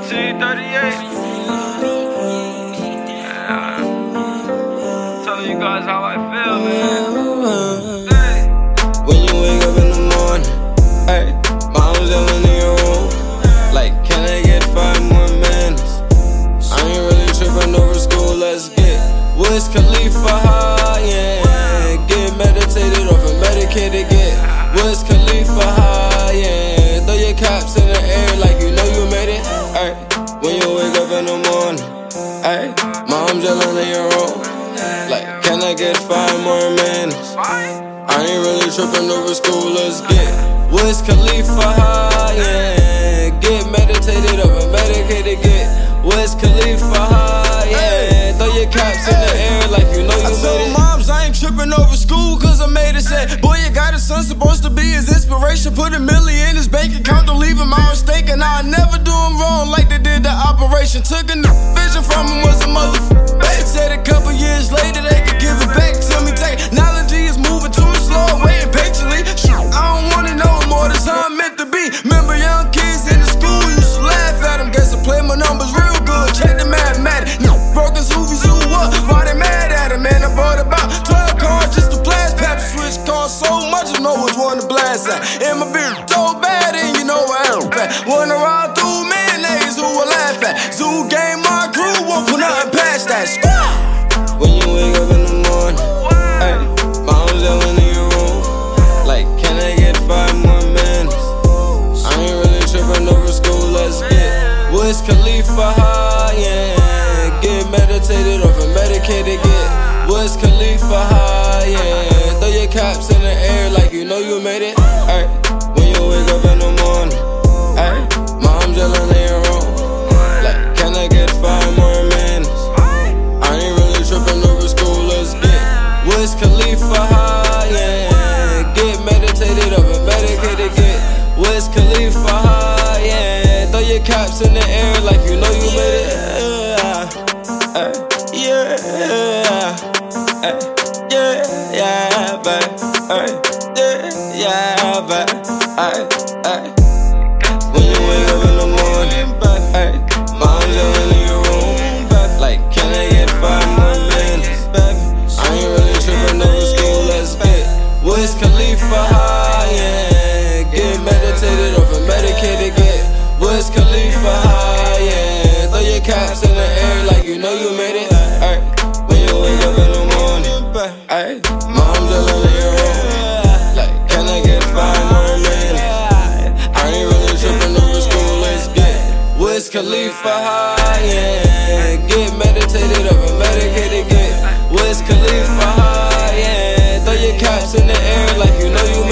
T38. Telling you guys how I feel, man. Hey. When you wake up in the morning, hey, mom's yelling in your room, like, can I get 5 more minutes? I ain't really tripping over school, let's get Wiz Khalifa high, yeah. Get meditated off and medicated, get Wiz Khalifa high, yeah. Throw your caps in the air like you know you made it, ay. When you wake up in the morning, ay, mom's yelling in your room, like, can I get 5 more minutes? I ain't really tripping over school, let's get Wiz Khalifa high, yeah. Get meditated up and medicated, get Wiz Khalifa high, yeah. Throw your caps in the air like you know you made it. I told moms I ain't tripping over school cause I made it. Said, boy, you got a son supposed to be his inspiration. Put $1 million in his bank account, don't leave him out mistake. And I'll never do him wrong like they did the operation. Took a vision from him, was a motherfucker. Said a couple years later they could give it back to me. Technology is moving too slow, waiting patiently. I don't wanna know more, that's how I'm meant to be. Remember young kids in the school used to laugh at them. Guess I play my numbers real good, check the mathematics. Broken Suvi Zoo up, why they mad at him? Man, I bought about 12 cars just to blast. Pap switch cost so much, I know which one to blast at. And my beard so bad, and you know I am fat. Wanna ride through mayonnaise, who will laugh at? Zoo game, my crew won't put nothing past that. When you wake up in the morning, ay, mom's yelling in your room, like, can I get 5 more minutes? I ain't really tripping over school, let's get Wiz Khalifa high, yeah. Get meditated off and medicated, get Wiz Khalifa high, yeah. Throw your caps in the air like you know you made it, ay. When you wake up in the morning, ay, mom's yelling in your room, like, can I get 5 more minutes? I ain't really tripping over school, let's get Wiz Khalifa high, yeah. Get meditated up and medicated, get Wiz Khalifa high, yeah. Throw your caps in the air like you know you made it, yeah, yeah, babe, yeah, babe, when you wake up in the morning, mom's yelling in your room, like, can I get 5 more minutes? I ain't really tripping over school, let's get Wiz Khalifa high, yeah. Get meditated off and medicated, get Wiz Khalifa high, yeah. Throw your caps in the air like you know you made it, ay. When you wake up in the morning, ay, mom's yelling in your room, like, can I get 5 more minutes? I ain't really tripping over school, let's get Wiz Khalifa high, yeah. Get meditated up and medicated, get Wiz Khalifa high, yeah. Throw your caps in the air like you know you